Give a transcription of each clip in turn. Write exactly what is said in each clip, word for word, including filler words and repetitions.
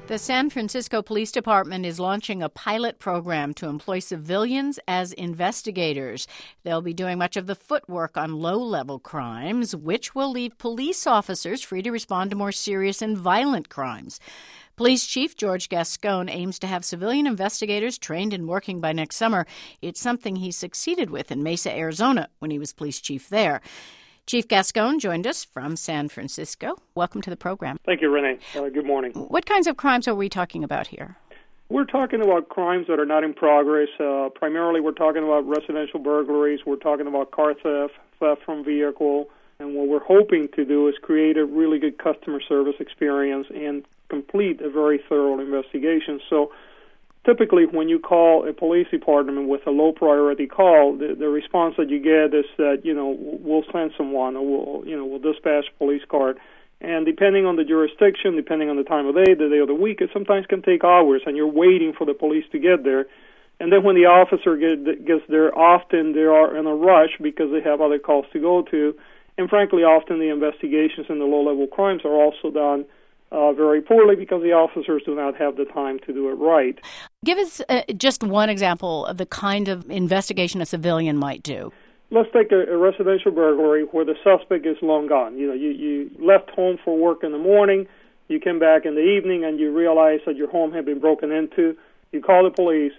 The San Francisco Police Department is launching a pilot program to employ civilians as investigators. They'll be doing much of the footwork on low-level crimes, which will leave police officers free to respond to more serious and violent crimes. Police Chief George Gascon aims to have civilian investigators trained and working by next summer. It's something he succeeded with in Mesa, Arizona, when he was police chief there. Chief Gascon joined us from San Francisco. Welcome to the program. Thank you, Renee. Uh, good morning. What kinds of crimes are we talking about here? We're talking about crimes that are not in progress. Uh, primarily, we're talking about residential burglaries. We're talking about car theft, theft from vehicle. And what we're hoping to do is create a really good customer service experience and complete a very thorough investigation. So typically, when you call a police department with a low-priority call, the, the response that you get is that, you know, we'll send someone or we'll, you know, we'll dispatch a police car. And depending on the jurisdiction, depending on the time of day, the day of the week, it sometimes can take hours, and you're waiting for the police to get there. And then when the officer get, gets there, often they are in a rush because they have other calls to go to. And frankly, often the investigations in the low-level crimes are also done Uh, very poorly because the officers do not have the time to do it right. Give us uh, just one example of the kind of investigation a civilian might do. Let's take a, a residential burglary where the suspect is long gone. You know, you, you left home for work in the morning, you came back in the evening, and you realize that your home had been broken into. You call the police.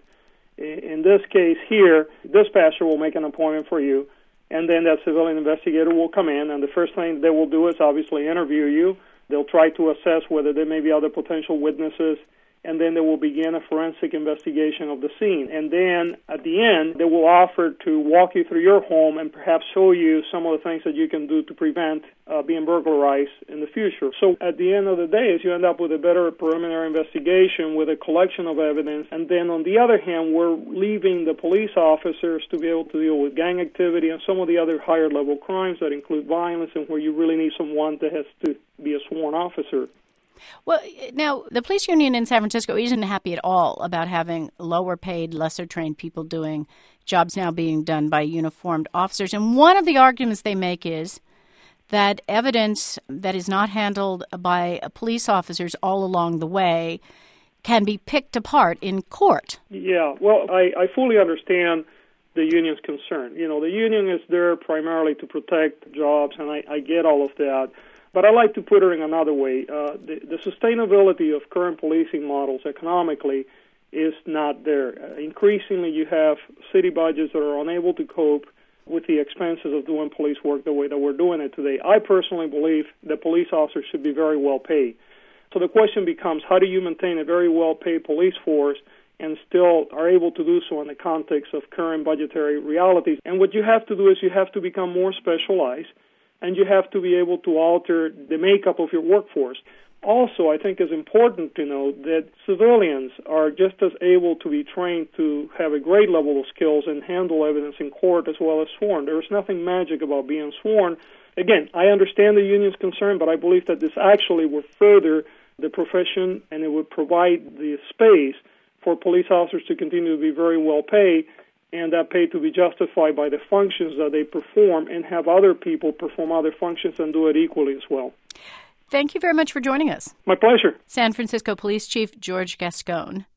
In this case here, dispatcher will make an appointment for you, and then that civilian investigator will come in, and the first thing they will do is obviously interview you. They'll try to assess whether there may be other potential witnesses, and then they will begin a forensic investigation of the scene. And then at the end, they will offer to walk you through your home and perhaps show you some of the things that you can do to prevent uh, being burglarized in the future. So at the end of the day, is you end up with a better preliminary investigation with a collection of evidence. And then on the other hand, we're leaving the police officers to be able to deal with gang activity and some of the other higher level crimes that include violence and where you really need someone that has to be a sworn officer. Well, now, the police union in San Francisco isn't happy at all about having lower-paid, lesser-trained people doing jobs now being done by uniformed officers. And one of the arguments they make is that evidence that is not handled by police officers all along the way can be picked apart in court. Yeah, well, I, I fully understand the union's concern. You know, the union is there primarily to protect jobs, and I, I get all of that. But I like to put it in another way. Uh, the, the sustainability of current policing models economically is not there. Uh, increasingly, you have city budgets that are unable to cope with the expenses of doing police work the way that we're doing it today. I personally believe that police officers should be very well paid. So the question becomes, how do you maintain a very well-paid police force and still are able to do so in the context of current budgetary realities? And what you have to do is you have to become more specialized, and you have to be able to alter the makeup of your workforce. Also, I think it's important to note that civilians are just as able to be trained to have a great level of skills and handle evidence in court as well as sworn. There is nothing magic about being sworn. Again, I understand the union's concern, but I believe that this actually would further the profession and it would provide the space for police officers to continue to be very well paid, and that pay to be justified by the functions that they perform and have other people perform other functions and do it equally as well. Thank you very much for joining us. My pleasure. San Francisco Police Chief George Gascon.